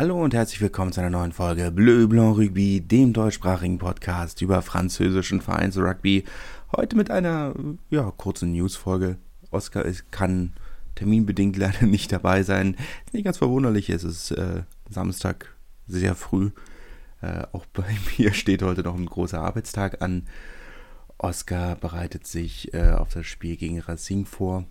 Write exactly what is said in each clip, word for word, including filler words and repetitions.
Hallo und herzlich willkommen zu einer neuen Folge Bleu Blanc Rugby, dem deutschsprachigen Podcast über französischen Vereinsrugby. Heute mit einer ja, kurzen Newsfolge. Oscar ist, kann terminbedingt leider nicht dabei sein. Ist nicht ganz verwunderlich, es ist äh, Samstag sehr früh. Äh, auch bei mir steht heute noch ein großer Arbeitstag an. Oscar bereitet sich äh, auf das Spiel gegen Racing vor.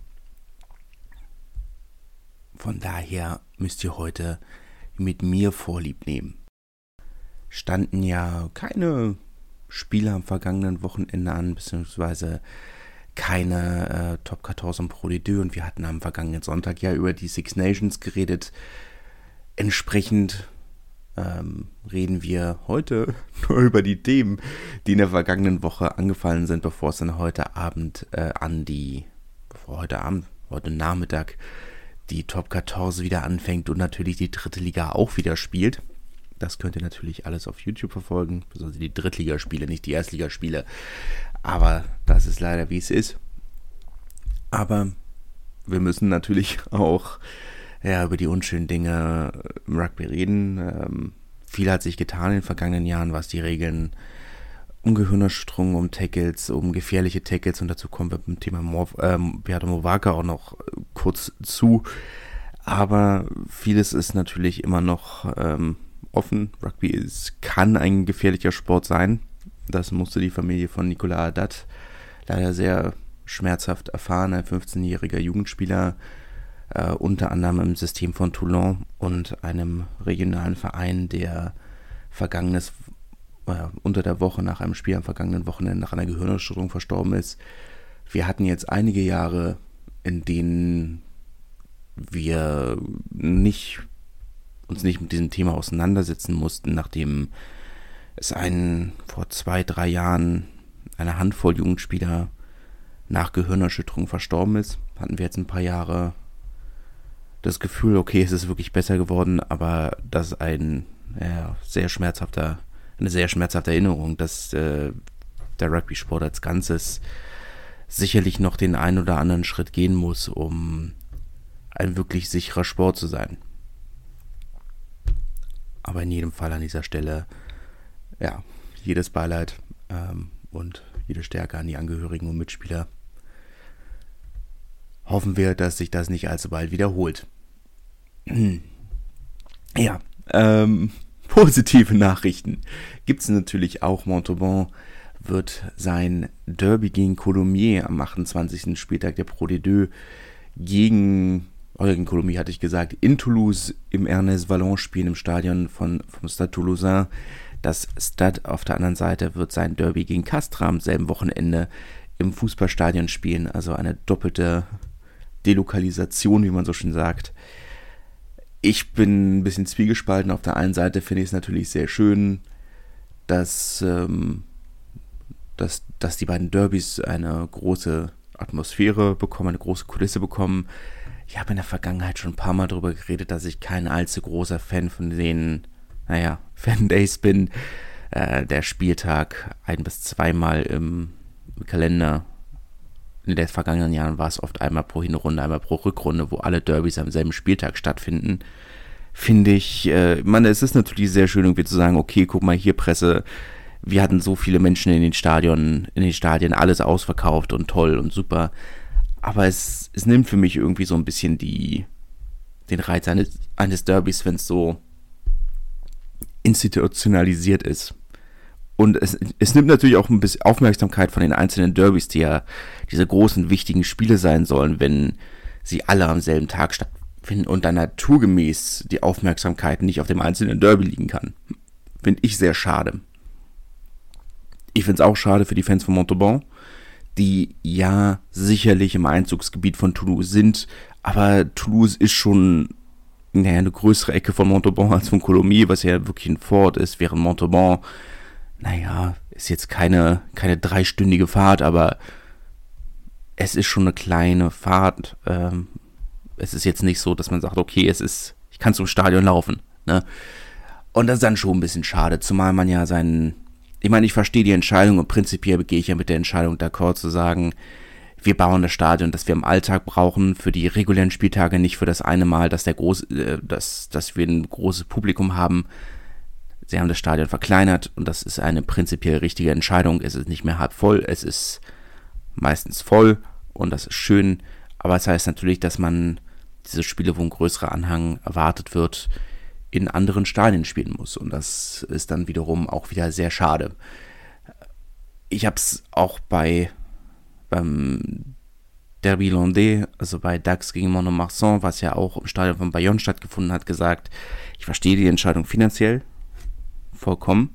Von daher müsst ihr heute mit mir Vorlieb nehmen. Standen ja keine Spiele am vergangenen Wochenende an, beziehungsweise keine äh, Top vierzehn Pro D zwei und wir hatten am vergangenen Sonntag ja über die Six Nations geredet. Entsprechend ähm, reden wir heute nur über die Themen, die in der vergangenen Woche angefallen sind, bevor es dann heute Abend äh, an die, bevor heute Abend, heute Nachmittag die Top vierzehn wieder anfängt und natürlich die dritte Liga auch wieder spielt. Das könnt ihr natürlich alles auf YouTube verfolgen, besonders die Drittligaspiele, nicht die Erstligaspiele. Aber das ist leider, wie es ist. Aber wir müssen natürlich auch ja, über die unschönen Dinge im Rugby reden. Ähm, viel hat sich getan in den vergangenen Jahren, was die Regeln um Gehirnerschütterungen, um Tackles, um gefährliche Tackles und dazu kommen wir beim Thema Mor- ähm, Beata Mowaka auch noch kurz zu. Aber vieles ist natürlich immer noch ähm, offen. Rugby ist, kann ein gefährlicher Sport sein. Das musste die Familie von Nicolas Haddad leider sehr schmerzhaft erfahren. Ein fünfzehnjähriger Jugendspieler, äh, unter anderem im System von Toulon und einem regionalen Verein, der vergangenes äh, unter der Woche nach einem Spiel am vergangenen Wochenende nach einer Gehirnerschütterung verstorben ist. Wir hatten jetzt einige Jahre, in denen wir nicht, uns nicht mit diesem Thema auseinandersetzen mussten, nachdem es einen vor zwei, drei Jahren eine Handvoll Jugendspieler nach Gehirnerschütterung verstorben ist, hatten wir jetzt ein paar Jahre das Gefühl, okay, es ist wirklich besser geworden, aber das ist ein ja, sehr schmerzhafter, eine sehr schmerzhafte Erinnerung, dass äh, der Rugby-Sport als Ganzes sicherlich noch den einen oder anderen Schritt gehen muss, um ein wirklich sicherer Sport zu sein. Aber in jedem Fall an dieser Stelle, ja, jedes Beileid ähm, und jede Stärke an die Angehörigen und Mitspieler. Hoffen wir, dass sich das nicht allzu bald wiederholt. Ja, ähm, positive Nachrichten gibt es natürlich auch. Montauban wird sein Derby gegen Colomiers am achtundzwanzigsten Spieltag der Pro D zwei gegen, oder gegen Colomiers hatte ich gesagt, in Toulouse im Ernest Vallon spielen im Stadion von, vom Stade Toulousain. Das Stade auf der anderen Seite wird sein Derby gegen Castres am selben Wochenende im Fußballstadion spielen, also eine doppelte Delokalisation, wie man so schön sagt. Ich bin ein bisschen zwiegespalten. Auf der einen Seite finde ich es natürlich sehr schön, dass, ähm, dass, dass die beiden Derbys eine große Atmosphäre bekommen, eine große Kulisse bekommen. Ich habe in der Vergangenheit schon ein paar Mal darüber geredet, dass ich kein allzu großer Fan von den, naja, Fan-Days bin. Äh, der Spieltag ein- bis zweimal im Kalender. In den vergangenen Jahren war es oft einmal pro Hinrunde, einmal pro Rückrunde, wo alle Derbys am selben Spieltag stattfinden. Finde ich, äh, man, es ist natürlich sehr schön, irgendwie zu sagen, okay, guck mal hier Presse, wir hatten so viele Menschen in den Stadien, in den Stadien, alles ausverkauft und toll und super. Aber es, es nimmt für mich irgendwie so ein bisschen die, den Reiz eines, eines Derbys, wenn es so institutionalisiert ist. Und es, es nimmt natürlich auch ein bisschen Aufmerksamkeit von den einzelnen Derbys, die ja diese großen, wichtigen Spiele sein sollen, wenn sie alle am selben Tag stattfinden und dann naturgemäß die Aufmerksamkeit nicht auf dem einzelnen Derby liegen kann. Finde ich sehr schade. Ich finde es auch schade für die Fans von Montauban, die ja sicherlich im Einzugsgebiet von Toulouse sind, aber Toulouse ist schon naja, eine größere Ecke von Montauban als von Colomiers, was ja wirklich ein Vorort ist, während Montauban, naja, ist jetzt keine, keine dreistündige Fahrt, aber es ist schon eine kleine Fahrt. Ähm, es ist jetzt nicht so, dass man sagt, okay, es ist, ich kann zum Stadion laufen, ne? Und das ist dann schon ein bisschen schade, zumal man ja seinen, ich meine, ich verstehe die Entscheidung und prinzipiell gehe ich ja mit der Entscheidung d'accord zu sagen, wir bauen das Stadion, das wir im Alltag brauchen, für die regulären Spieltage, nicht für das eine Mal, dass, der groß, äh, dass, dass wir ein großes Publikum haben. Sie haben das Stadion verkleinert und das ist eine prinzipiell richtige Entscheidung. Es ist nicht mehr halb voll, es ist meistens voll und das ist schön. Aber es heißt natürlich, dass man diese Spiele, wo ein größerer Anhang erwartet wird, in anderen Stadien spielen muss. Und das ist dann wiederum auch wieder sehr schade. Ich habe es auch bei beim Derby Landais, also bei Dax gegen Mont-de-Marsan, was ja auch im Stadion von Bayonne stattgefunden hat, gesagt, ich verstehe die Entscheidung finanziell vollkommen.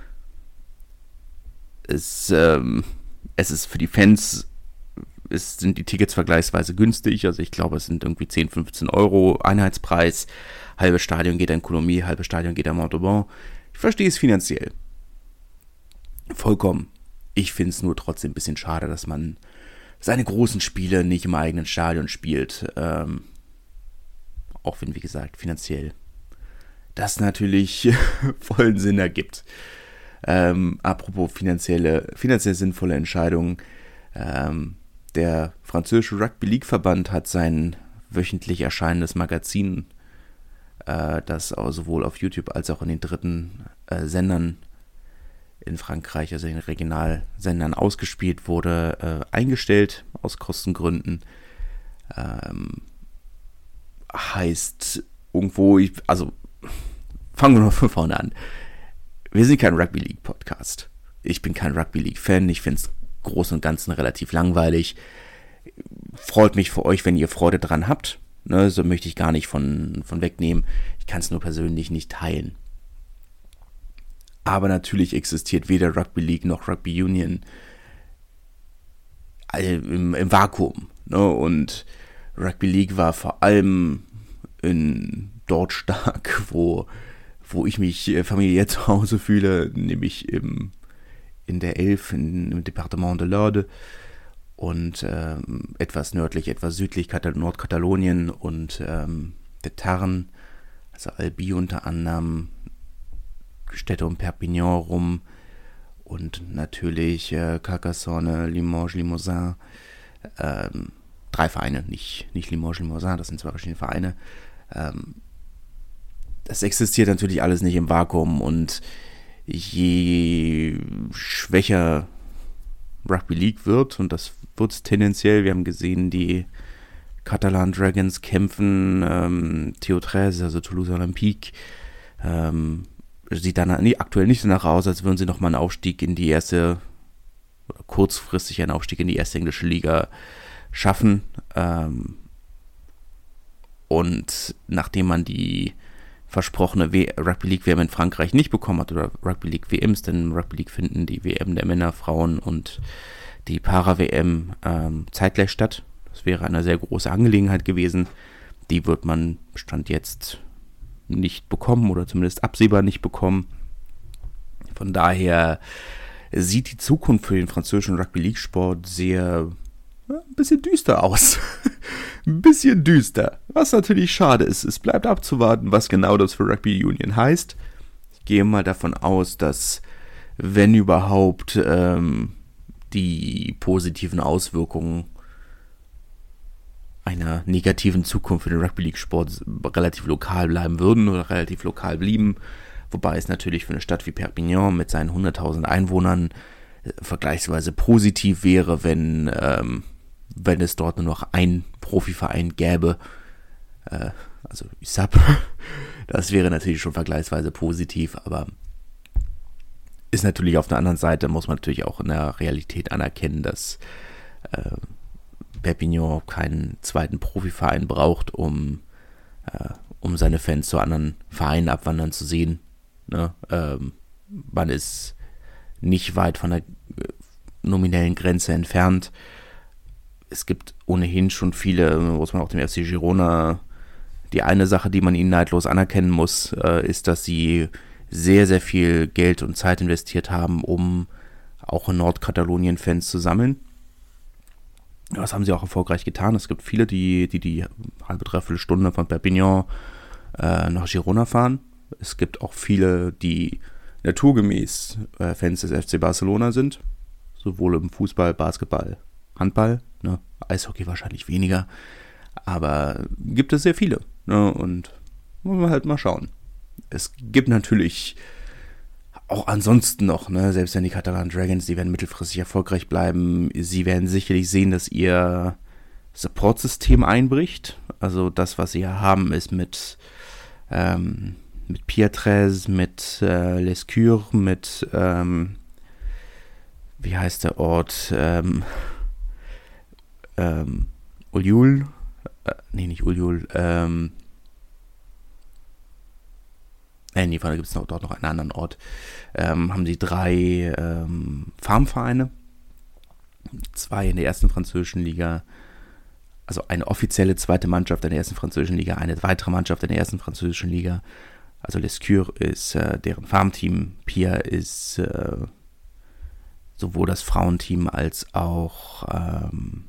Es, ähm, es ist für die Fans, es sind die Tickets vergleichsweise günstig, also ich glaube, es sind irgendwie zehn, fünfzehn Euro Einheitspreis. Halbes Stadion geht an Coulommiers, halbes Stadion geht an Montauban. Ich verstehe es finanziell. Vollkommen. Ich finde es nur trotzdem ein bisschen schade, dass man seine großen Spiele nicht im eigenen Stadion spielt. Ähm, auch wenn, wie gesagt, finanziell das natürlich vollen Sinn ergibt. Ähm, apropos finanzielle, finanziell sinnvolle Entscheidungen. Ähm, der französische Rugby League Verband hat sein wöchentlich erscheinendes Magazin, äh, das auch sowohl auf YouTube als auch in den dritten äh, Sendern in Frankreich, also in den Regionalsendern ausgespielt wurde, äh, eingestellt aus Kostengründen. Ähm, heißt irgendwo, ich, also fangen wir noch von vorne an. Wir sind kein Rugby League Podcast. Ich bin kein Rugby League Fan. Ich finde es groß und ganzen relativ langweilig. Freut mich für euch, wenn ihr Freude dran habt. Ne, so möchte ich gar nicht von, von wegnehmen. Ich kann es nur persönlich nicht teilen. Aber natürlich existiert weder Rugby League noch Rugby Union im, im Vakuum. Ne? Und Rugby League war vor allem in, dort stark, wo, wo ich mich familiär zu Hause fühle, nämlich im, in der Elf, in, im Departement de l'Aude und ähm, etwas nördlich, etwas südlich Katal- Nordkatalonien und ähm, der Tarn, also Albi unter anderem, Städte um Perpignan rum und natürlich äh, Carcassonne, Limoges, Limousin, ähm, drei Vereine, nicht, nicht Limoges, Limousin, das sind zwei verschiedene Vereine. Ähm, das existiert natürlich alles nicht im Vakuum und je schwächer Rugby League wird, und das wird es tendenziell, wir haben gesehen, die Catalan Dragons kämpfen, ähm, T O dreizehn, also Toulouse Olympique, ähm, sieht dann nee, aktuell nicht so danach aus, als würden sie nochmal einen Aufstieg in die erste, oder kurzfristig einen Aufstieg in die erste englische Liga schaffen. Ähm, und nachdem man die versprochene w- Rugby League W M in Frankreich nicht bekommen hat, oder Rugby League W Ms, denn Rugby League finden die W M der Männer, Frauen und die Para-W M ähm, zeitgleich statt. Das wäre eine sehr große Angelegenheit gewesen. Die wird man Stand jetzt nicht bekommen oder zumindest absehbar nicht bekommen. Von daher sieht die Zukunft für den französischen Rugby-League-Sport sehr ja, ein bisschen düster aus. Ein bisschen düster. Was natürlich schade ist. Es bleibt abzuwarten, was genau das für Rugby Union heißt. Ich gehe mal davon aus, dass, wenn überhaupt, ähm, die positiven Auswirkungen einer negativen Zukunft für den Rugby-League-Sport relativ lokal bleiben würden oder relativ lokal blieben, wobei es natürlich für eine Stadt wie Perpignan mit seinen hunderttausend Einwohnern äh, vergleichsweise positiv wäre, wenn, ähm, wenn es dort nur noch einen Profiverein gäbe, äh, also U S A P. Das wäre natürlich schon vergleichsweise positiv, aber ist natürlich auf der anderen Seite, muss man natürlich auch in der Realität anerkennen, dass äh, Perpignan keinen zweiten Profiverein braucht, um, äh, um seine Fans zu anderen Vereinen abwandern zu sehen. Ne? Ähm, man ist nicht weit von der nominellen Grenze entfernt. Es gibt ohnehin schon viele, muss man auch dem F C Girona, die eine Sache, die man ihnen neidlos anerkennen muss, äh, ist, dass sie sehr, sehr viel Geld und Zeit investiert haben, um auch in Nordkatalonien Fans zu sammeln. Das haben sie auch erfolgreich getan. Es gibt viele, die die, die halbe, dreiviertel Stunde von Perpignan äh, nach Girona fahren. Es gibt auch viele, die naturgemäß äh, Fans des F C Barcelona sind. Sowohl im Fußball, Basketball, Handball. Ne? Eishockey wahrscheinlich weniger, aber gibt es sehr viele. Ne? Und wollen wir halt mal schauen. Es gibt natürlich auch ansonsten noch, ne, selbst wenn die Catalan Dragons, die werden mittelfristig erfolgreich bleiben, sie werden sicherlich sehen, dass ihr Support-System einbricht. Also das, was sie ja haben, ist mit ähm, mit Pietrez, mit äh, Lescure, mit ähm, wie heißt der Ort? Ähm, ähm, Uljul, äh, nee, nicht Uljul, ähm, äh, nee, da gibt es noch, dort noch einen anderen Ort, ähm, haben sie drei ähm, Farmvereine, zwei in der ersten französischen Liga, also eine offizielle zweite Mannschaft in der ersten französischen Liga, eine weitere Mannschaft in der ersten französischen Liga. Also Lescure ist äh, deren Farmteam, Pia ist äh, sowohl das Frauenteam als auch ähm,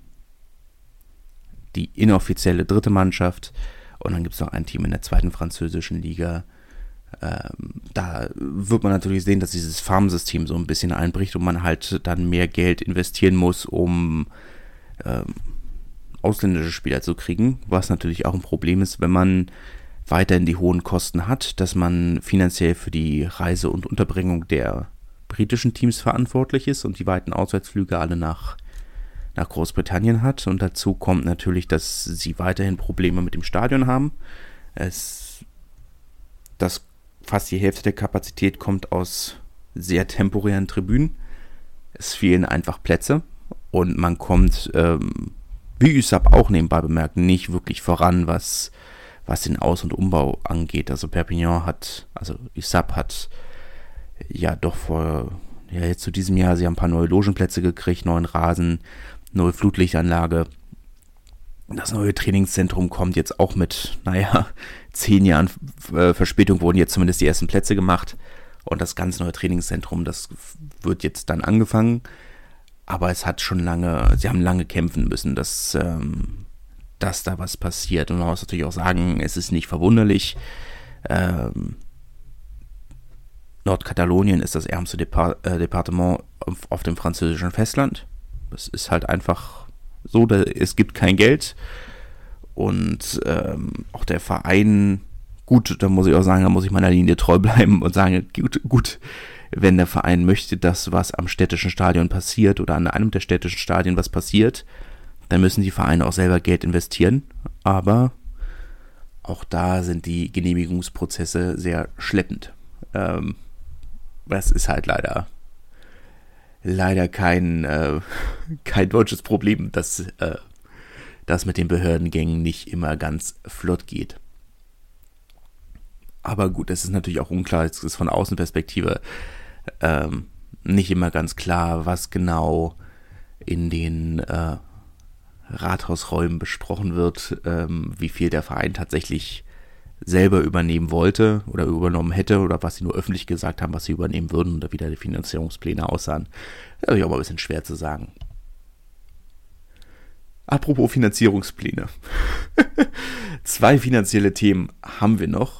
die inoffizielle dritte Mannschaft. Und dann gibt es noch ein Team in der zweiten französischen Liga. Ähm, da wird man natürlich sehen, dass dieses Farmsystem so ein bisschen einbricht und man halt dann mehr Geld investieren muss, um ähm, ausländische Spieler zu kriegen, was natürlich auch ein Problem ist, wenn man weiterhin die hohen Kosten hat, dass man finanziell für die Reise und Unterbringung der britischen Teams verantwortlich ist und die weiten Auswärtsflüge alle nach, nach Großbritannien hat. Und dazu kommt natürlich, dass sie weiterhin Probleme mit dem Stadion haben. Es, das, fast die Hälfte der Kapazität kommt aus sehr temporären Tribünen. Es fehlen einfach Plätze und man kommt, ähm, wie U S A P auch nebenbei bemerkt, nicht wirklich voran, was, was den Aus- und Umbau angeht. Also Perpignan hat, also U S A P hat ja doch vor, ja jetzt zu diesem Jahr, sie haben ein paar neue Logenplätze gekriegt, neuen Rasen, neue Flutlichtanlage. Das neue Trainingszentrum kommt jetzt auch mit, naja, zehn Jahren äh, Verspätung wurden jetzt zumindest die ersten Plätze gemacht. Und das ganz neue Trainingszentrum, das wird jetzt dann angefangen. Aber es hat schon lange, sie haben lange kämpfen müssen, dass, ähm, dass da was passiert. Und man muss natürlich auch sagen, es ist nicht verwunderlich. Ähm, Nordkatalonien ist das ärmste Depart- äh, Departement auf, auf dem französischen Festland. Das ist halt einfach so, da, es gibt kein Geld. Und ähm, auch der Verein, gut, da muss ich auch sagen, da muss ich meiner Linie treu bleiben und sagen, gut, gut, wenn der Verein möchte, dass was am städtischen Stadion passiert oder an einem der städtischen Stadien was passiert, dann müssen die Vereine auch selber Geld investieren. Aber auch da sind die Genehmigungsprozesse sehr schleppend. Ähm, das ist halt leider leider kein, äh, kein deutsches Problem, dass äh, das mit den Behördengängen nicht immer ganz flott geht. Aber gut, es ist natürlich auch unklar, es ist von Außenperspektive ähm, nicht immer ganz klar, was genau in den äh, Rathausräumen besprochen wird, ähm, wie viel der Verein tatsächlich selber übernehmen wollte oder übernommen hätte oder was sie nur öffentlich gesagt haben, was sie übernehmen würden oder wie da die Finanzierungspläne aussahen. Das ist auch mal ein bisschen schwer zu sagen. Apropos Finanzierungspläne. Zwei finanzielle Themen haben wir noch.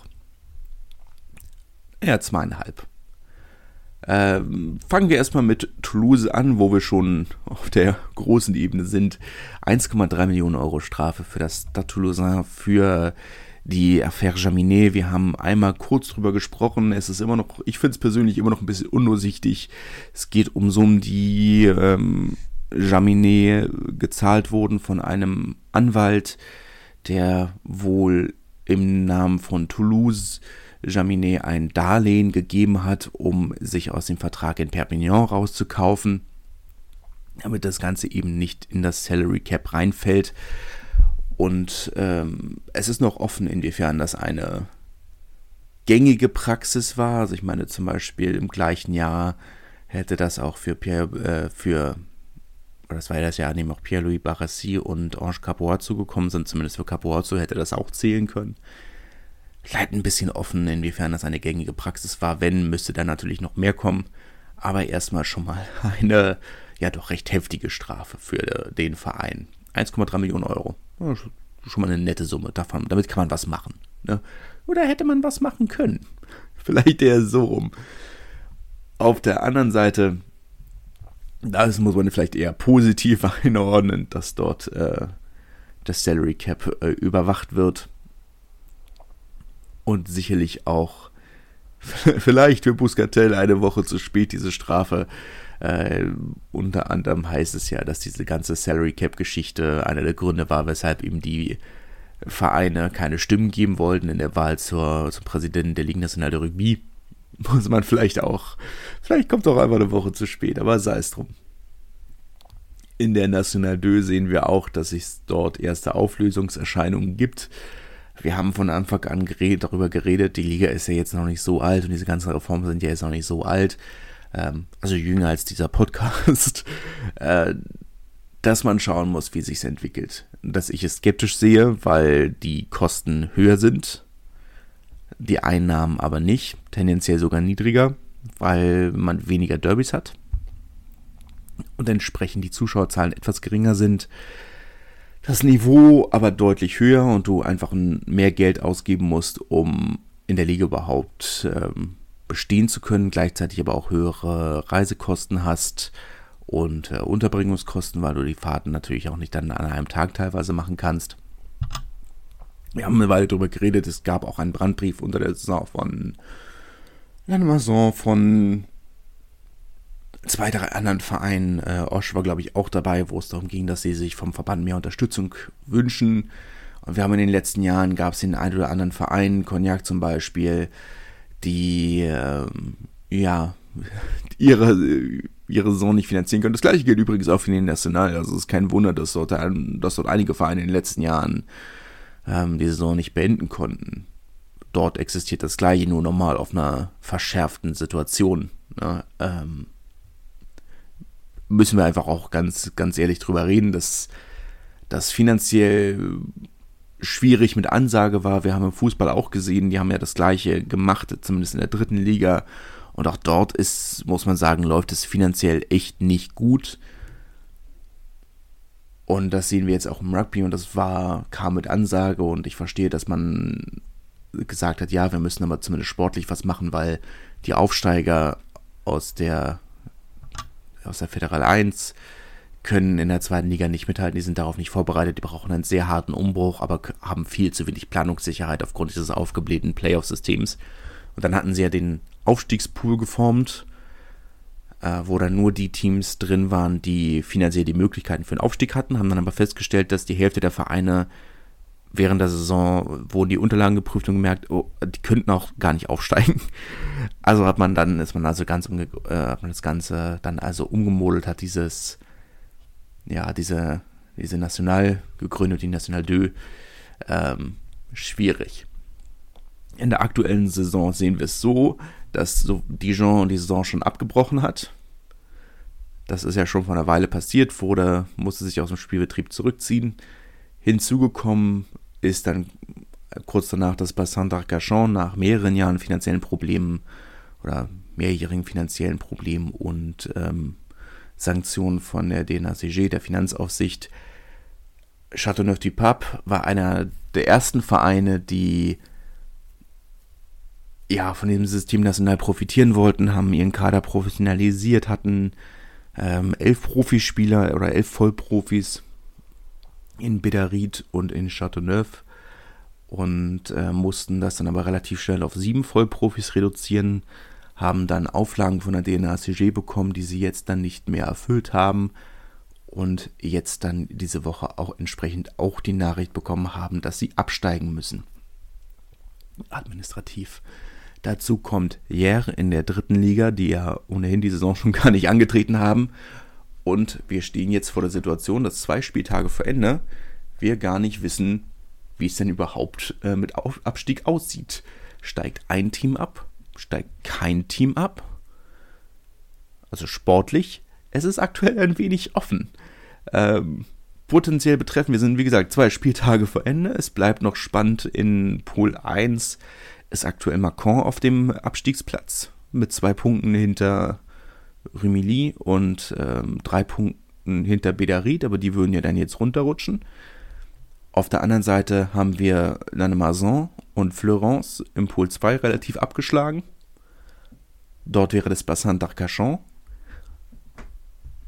Ja, zweieinhalb. Ähm, fangen wir erstmal mit Toulouse an, wo wir schon auf der großen Ebene sind. eins Komma drei Millionen Euro Strafe für das Stade Toulousain für die Affaire Jaminet. Wir haben einmal kurz drüber gesprochen. Es ist immer noch, ich finde es persönlich immer noch ein bisschen undurchsichtig. Es geht um Summen, die ähm, Jaminet gezahlt wurden von einem Anwalt, der wohl im Namen von Toulouse Jaminet ein Darlehen gegeben hat, um sich aus dem Vertrag in Perpignan rauszukaufen, damit das Ganze eben nicht in das Salary Cap reinfällt. Und ähm, es ist noch offen, inwiefern das eine gängige Praxis war. Also ich meine zum Beispiel im gleichen Jahr hätte das auch für Pierre, äh, für, das war ja das Jahr, in dem auch Pierre-Louis Barassi und Ange Capuozzo gekommen sind, zumindest für Capuozzo hätte das auch zählen können. Bleibt ein bisschen offen, inwiefern das eine gängige Praxis war. Wenn, müsste dann natürlich noch mehr kommen. Aber erstmal schon mal eine, ja doch recht heftige Strafe für den Verein. eins Komma drei Millionen Euro. Ja, schon mal eine nette Summe. Davon, damit kann man was machen. Ne? Oder hätte man was machen können? Vielleicht eher so rum. Auf der anderen Seite Das muss man vielleicht eher positiv einordnen, dass dort äh, das Salary Cap äh, überwacht wird. Und sicherlich auch vielleicht für Buscatel eine Woche zu spät diese Strafe. Äh, unter anderem heißt es ja, dass diese ganze Salary Cap Geschichte einer der Gründe war, weshalb ihm die Vereine keine Stimmen geben wollten in der Wahl zur, zum Präsidenten der Ligue Nationale de Rugby. Muss man vielleicht auch, vielleicht kommt auch einfach eine Woche zu spät, aber sei es drum. In der Nationale deux sehen wir auch, dass es dort erste Auflösungserscheinungen gibt. Wir haben von Anfang an geredet, darüber geredet, die Liga ist ja jetzt noch nicht so alt und diese ganzen Reformen sind ja jetzt noch nicht so alt, ähm, also jünger als dieser Podcast, äh, dass man schauen muss, wie sich es entwickelt. Dass ich es skeptisch sehe, weil die Kosten höher sind, die Einnahmen aber nicht, tendenziell sogar niedriger, weil man weniger Derbys hat und entsprechend die Zuschauerzahlen etwas geringer sind, das Niveau aber deutlich höher und du einfach mehr Geld ausgeben musst, um in der Liga überhaupt ähm, bestehen zu können, gleichzeitig aber auch höhere Reisekosten hast und äh, Unterbringungskosten, weil du die Fahrten natürlich auch nicht dann an einem Tag teilweise machen kannst. Wir haben eine Weile darüber geredet, es gab auch einen Brandbrief unter der Saison von Lannemezan, von zwei, drei anderen Vereinen. Äh, Osch war, glaube ich, auch dabei, wo es darum ging, dass sie sich vom Verband mehr Unterstützung wünschen. Und wir haben in den letzten Jahren, gab es den einen oder anderen Verein, Cognac zum Beispiel, die, äh, ja, ihre, ihre Saison nicht finanzieren können. Das gleiche gilt übrigens auch für den National. Also es ist kein Wunder, dass dort, dass dort einige Vereine in den letzten Jahren ähm, die Saison nicht beenden konnten. Dort existiert das Gleiche, nur normal auf einer verschärften Situation. Ne? Ähm, müssen wir einfach auch ganz, ganz ehrlich drüber reden, dass das finanziell schwierig mit Ansage war. Wir haben im Fußball auch gesehen, die haben ja das Gleiche gemacht, zumindest in der dritten Liga. Und auch dort ist, muss man sagen, läuft es finanziell echt nicht gut. Und das sehen wir jetzt auch im Rugby und das war, kam mit Ansage und ich verstehe, dass man gesagt hat, ja, wir müssen aber zumindest sportlich was machen, weil die Aufsteiger aus der aus der Federal eins können in der zweiten Liga nicht mithalten, die sind darauf nicht vorbereitet, die brauchen einen sehr harten Umbruch, aber haben viel zu wenig Planungssicherheit aufgrund dieses aufgeblähten Playoff-Systems. Und dann hatten sie ja den Aufstiegspool geformt, äh, wo dann nur die Teams drin waren, die finanziell die Möglichkeiten für einen Aufstieg hatten, haben dann aber festgestellt, dass die Hälfte der Vereine während der Saison wurden die Unterlagen geprüft und gemerkt, oh, die könnten auch gar nicht aufsteigen. Also hat man dann, ist man also ganz umge- äh, hat man das Ganze dann also umgemodelt, hat dieses, ja, diese, diese National gegründet, die National deux, ähm, schwierig. In der aktuellen Saison sehen wir es so, dass so Dijon die Saison schon abgebrochen hat. Das ist ja schon vor einer Weile passiert, wurde, musste sich aus dem Spielbetrieb zurückziehen. Hinzugekommen ist dann kurz danach das Bassin d'Arcachon nach mehreren Jahren finanziellen Problemen oder mehrjährigen finanziellen Problemen und ähm, Sanktionen von der D N A C G, der Finanzaufsicht. Châteauneuf-du-Pape war einer der ersten Vereine, die ja von dem System national profitieren wollten, haben ihren Kader professionalisiert, hatten ähm, elf Profispieler oder elf Vollprofis in Bédarite und in Châteauneuf und äh, mussten das dann aber relativ schnell auf sieben Vollprofis reduzieren, haben dann Auflagen von der D N A C G bekommen, die sie jetzt dann nicht mehr erfüllt haben und jetzt dann diese Woche auch entsprechend auch die Nachricht bekommen haben, dass sie absteigen müssen. Administrativ. Dazu kommt Hyères in der dritten Liga, die ja ohnehin die Saison schon gar nicht angetreten haben. Und wir stehen jetzt vor der Situation, dass zwei Spieltage vor Ende wir gar nicht wissen, wie es denn überhaupt äh, mit Auf- Abstieg aussieht. Steigt ein Team ab? Steigt kein Team ab? Also sportlich, es ist aktuell ein wenig offen. Ähm, potenziell betreffen, wir sind wie gesagt zwei Spieltage vor Ende. Es bleibt noch spannend in Pool eins. Ist aktuell Macon auf dem Abstiegsplatz mit zwei Punkten hinter Rumilly und ähm, drei Punkten hinter Bédarite, aber die würden ja dann jetzt runterrutschen. Auf der anderen Seite haben wir Lannemezan und Fleurance im Pool zwei relativ abgeschlagen. Dort wäre das Bassin d'Arcachon.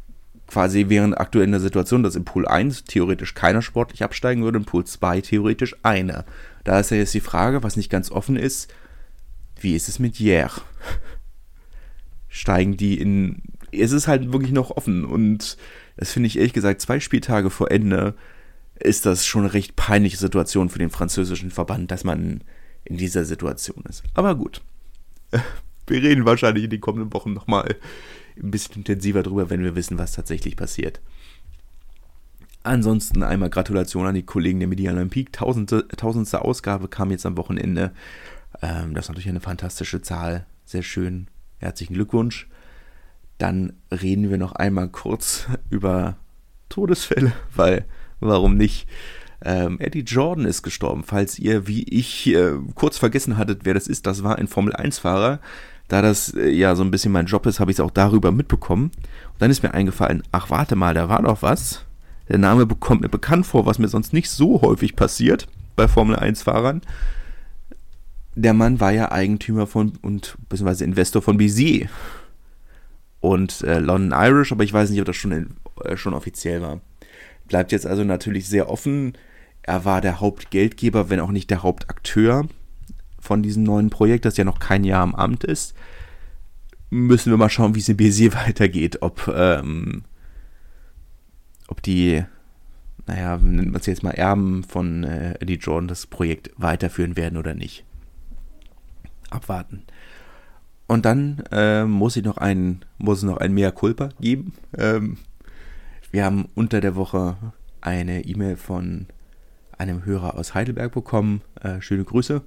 quasi während aktueller Situation, dass in Pool eins theoretisch keiner sportlich absteigen würde, in Pool zwei theoretisch einer. Da ist ja jetzt die Frage, was nicht ganz offen ist, wie ist es mit Hier? Steigen die in... Es ist halt wirklich noch offen und das finde ich ehrlich gesagt, zwei Spieltage vor Ende ist das schon eine recht peinliche Situation für den französischen Verband, dass man in dieser Situation ist. Aber gut, wir reden wahrscheinlich in den kommenden Wochen nochmal ein bisschen intensiver drüber, wenn wir wissen, was tatsächlich passiert. Ansonsten einmal Gratulation an die Kollegen der Midi Olympique. Tausendste, tausendste Ausgabe kam jetzt am Wochenende. Ähm, das ist natürlich eine fantastische Zahl. Sehr schön. Herzlichen Glückwunsch. Dann reden wir noch einmal kurz über Todesfälle, weil, warum nicht? Ähm, Eddie Jordan ist gestorben. Falls ihr, wie ich, äh, kurz vergessen hattet, wer das ist, das war ein Formel eins Fahrer. Da das äh, ja so ein bisschen mein Job ist, habe ich es auch darüber mitbekommen. Und dann ist mir eingefallen, ach warte mal, da war doch was. Der Name kommt mir bekannt vor, was mir sonst nicht so häufig passiert bei Formel eins Fahrern. Der Mann war ja Eigentümer von und beziehungsweise Investor von B Z und äh, London Irish, aber ich weiß nicht, ob das schon, in, äh, schon offiziell war. Bleibt jetzt also natürlich sehr offen. Er war der Hauptgeldgeber, wenn auch nicht der Hauptakteur von diesem neuen Projekt, das ja noch kein Jahr im Amt ist. Müssen wir mal schauen, wie es in B Z weitergeht. Ob, ähm, ob die, naja, nennen wir es jetzt mal Erben von äh, Eddie Jordan das Projekt weiterführen werden oder nicht. Abwarten. Und dann äh, muss ich noch ein, muss es noch ein Mea Culpa geben. Ähm, wir haben unter der Woche eine E-Mail von einem Hörer aus Heidelberg bekommen. Äh, schöne Grüße.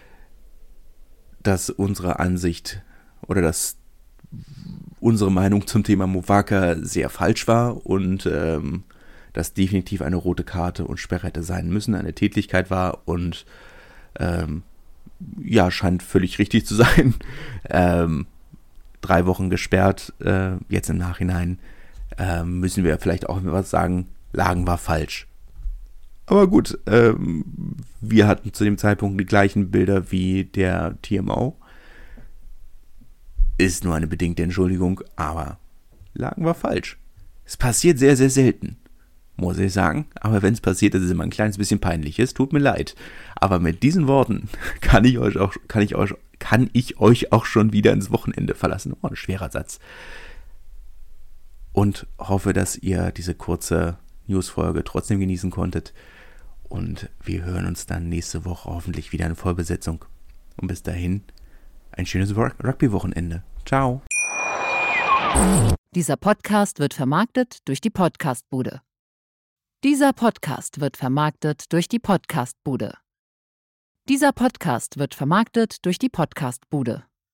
Dass unsere Ansicht oder dass unsere Meinung zum Thema Movaca sehr falsch war und ähm, dass definitiv eine rote Karte und Sperre hätte sein müssen, eine Tätlichkeit war und ähm, ja, scheint völlig richtig zu sein. Ähm, drei Wochen gesperrt, äh, jetzt im Nachhinein äh, müssen wir vielleicht auch was sagen, Lagen war falsch. Aber gut, ähm, wir hatten zu dem Zeitpunkt die gleichen Bilder wie der T M O. Ist nur eine bedingte Entschuldigung, aber Lagen war falsch. Es passiert sehr, sehr selten, muss ich sagen. Aber wenn es passiert, ist es immer ein kleines bisschen peinlich. Es tut mir leid. Aber mit diesen Worten kann ich euch auch, kann ich euch, kann ich euch auch schon wieder ins Wochenende verlassen. Oh, ein schwerer Satz. Und hoffe, dass ihr diese kurze Newsfolge trotzdem genießen konntet. Und wir hören uns dann nächste Woche hoffentlich wieder in Vollbesetzung. Und bis dahin, ein schönes Rugby-Wochenende. Ciao. Dieser Podcast wird vermarktet durch die Podcastbude. Dieser Podcast wird vermarktet durch die Podcastbude. Dieser Podcast wird vermarktet durch die Podcastbude.